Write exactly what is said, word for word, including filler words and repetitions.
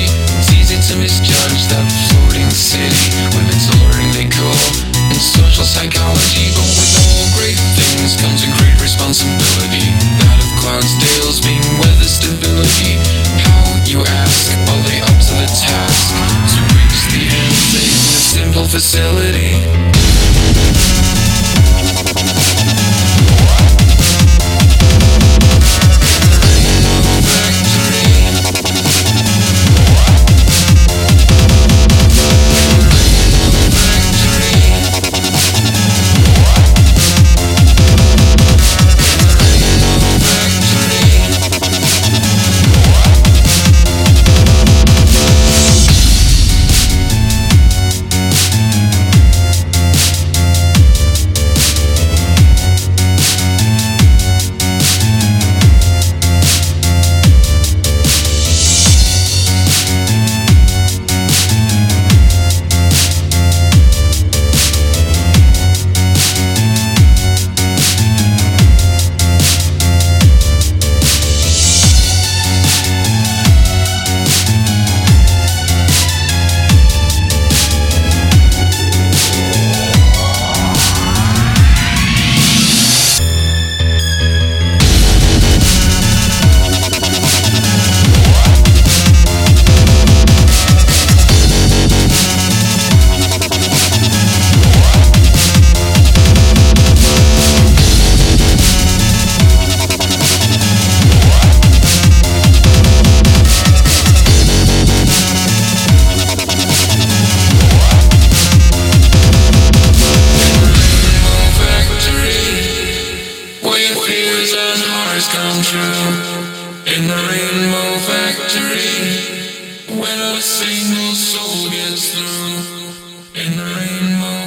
It's easy to misjudge that floating city with its alluring decor and social psychology. But with all great things comes a great responsibility, that of Clydesdales being weather stability. How, you ask, are they up to the task to reach the end in a simple facility? Come true in the Rainbow Factory, when a single soul gets through in the Rainbow